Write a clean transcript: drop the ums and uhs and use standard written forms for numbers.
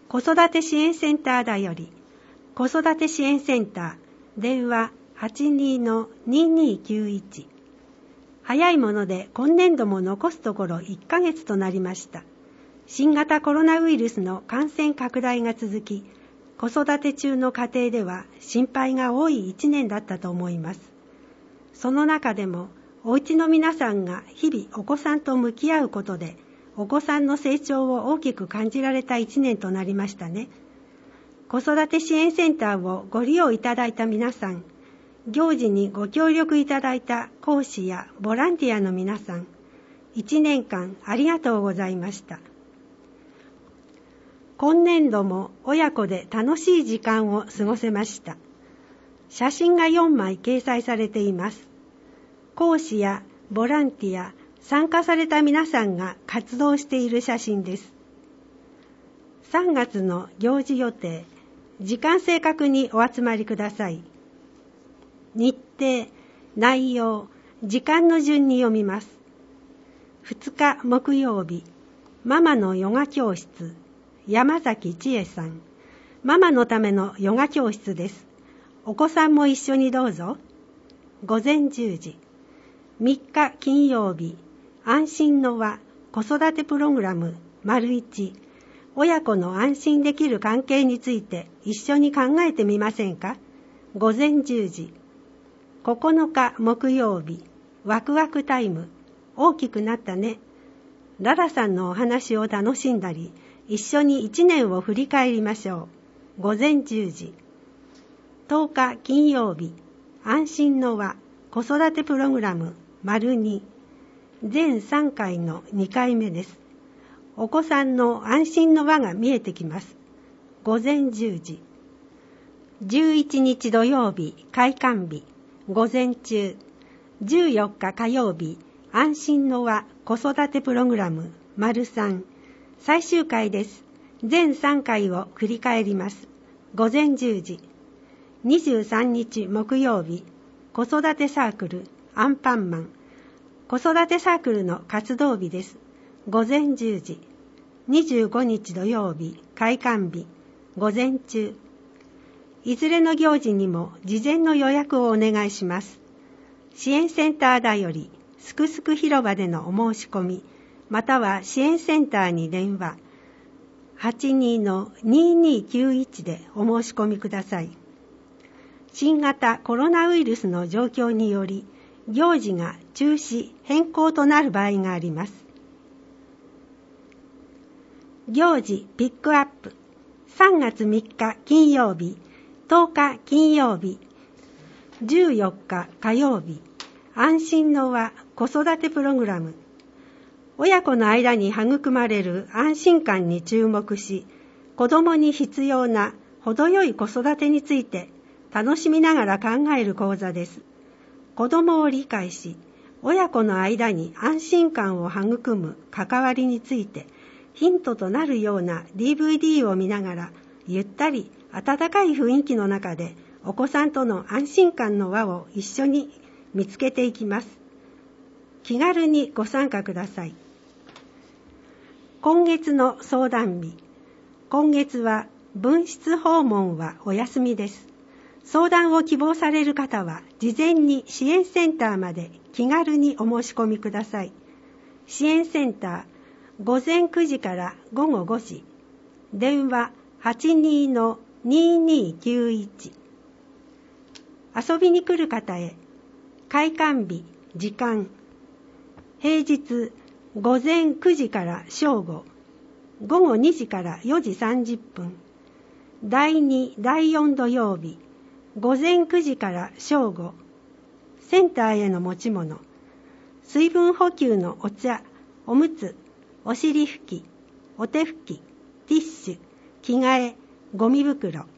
子育て支援センターだより、子育て支援センター、電話 82-2291。早いもので今年度も残すところ1ヶ月となりました。新型コロナウイルスの感染拡大が続き、子育て中の家庭では心配が多い1年だったと思います。その中でも、お家の皆さんが日々お子さんと向き合うことで、お子さんの成長を大きく感じられた1年となりましたね。子育て支援センターをご利用いただいた皆さん、行事にご協力いただいた講師やボランティアの皆さん、1年間ありがとうございました。今年度も親子で楽しい時間を過ごせました。写真が4枚掲載されています。講師やボランティア、参加された皆さんが活動している写真です。3月の行事予定、時間正確にお集まりください。日程、内容、時間の順に読みます。2日木曜日、ママのヨガ教室、山崎千恵さん。ママのためのヨガ教室です。お子さんも一緒にどうぞ。午前10時。3日金曜日、安心の輪子育てプログラム ①、親子の安心できる関係について一緒に考えてみませんか。午前10時。9日木曜日、ワクワクタイム、大きくなったね。ララさんのお話を楽しんだり、一緒に1年を振り返りましょう。午前10時。10日金曜日、安心の輪子育てプログラム ②、全3回の2回目です。お子さんの安心の輪が見えてきます。午前10時。11日土曜日、開館日、午前中。14日火曜日、安心の輪子育てプログラム ③、最終回です。全3回を繰り返ります。午前10時。23日木曜日、子育てサークルアンパンマン子育てサークルの活動日です。午前10時。25日土曜日、開館日、午前中。いずれの行事にも事前の予約をお願いします。支援センターだより、すくすく広場でのお申し込み、または支援センターに電話、82-2291でお申し込みください。新型コロナウイルスの状況により、行事が中止・変更となる場合があります。行事ピックアップ。3月3日金曜日、10日金曜日、14日火曜日、安心の輪子育てプログラム。親子の間に育まれる安心感に注目し、子供に必要な程よい子育てについて楽しみながら考える講座です。子供を理解し、親子の間に安心感を育む関わりについて、ヒントとなるような DVD を見ながら、ゆったり温かい雰囲気の中で、お子さんとの安心感の輪を一緒に見つけていきます。気軽にご参加ください。今月の相談日。今月は分室訪問はお休みです。相談を希望される方は、事前に支援センターまで気軽にお申し込みください。支援センター、午前9時から午後5時。電話 82-2291。遊びに来る方へ、開館日、時間。平日、午前9時から正午。午後2時から4時30分。第2、第4土曜日。午前9時から正午。センターへの持ち物。水分補給のお茶、おむつ、お尻拭き、お手拭き、ティッシュ、着替え、ゴミ袋。